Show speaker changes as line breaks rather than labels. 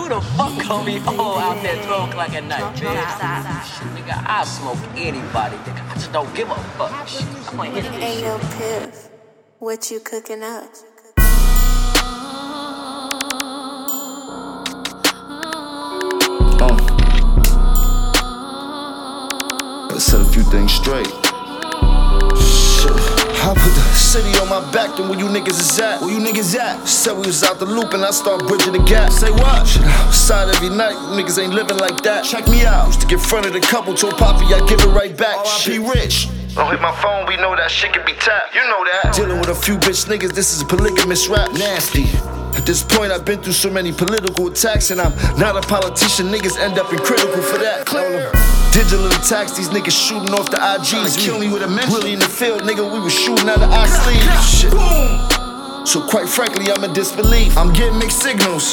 Who the fuck gonna be old out there 12 o'clock at night, man? Shit, nigga, I'll smoke anybody, nigga. I just don't give a fuck. Shit, I'm gonna hit this
Hey,
shit.
yo, Piff, what you cooking up?
Let's set a few things straight. Shit. I put the city on my back, then where you niggas is at? Where you niggas at? Said we was out the loop and I start bridging the gap. Say what? Shit, outside every night, you niggas ain't living like that. Check me out. Used to get fronted a couple, told Poppy I give it right back. R.I.P. Rich. Don't hit my phone, we know that shit can be tapped. You know that. Dealing with a few bitch niggas, this is a polygamous rap. Nasty. At this point, I've been through so many political attacks, and I'm not a politician. Niggas end up in critical for that. Clear. Digital attacks, these niggas shooting off the IGs. Kill me with a mention. Really in the field, nigga, we was shooting out of our sleeves. Shit. So quite frankly, I'm in disbelief. I'm getting mixed signals.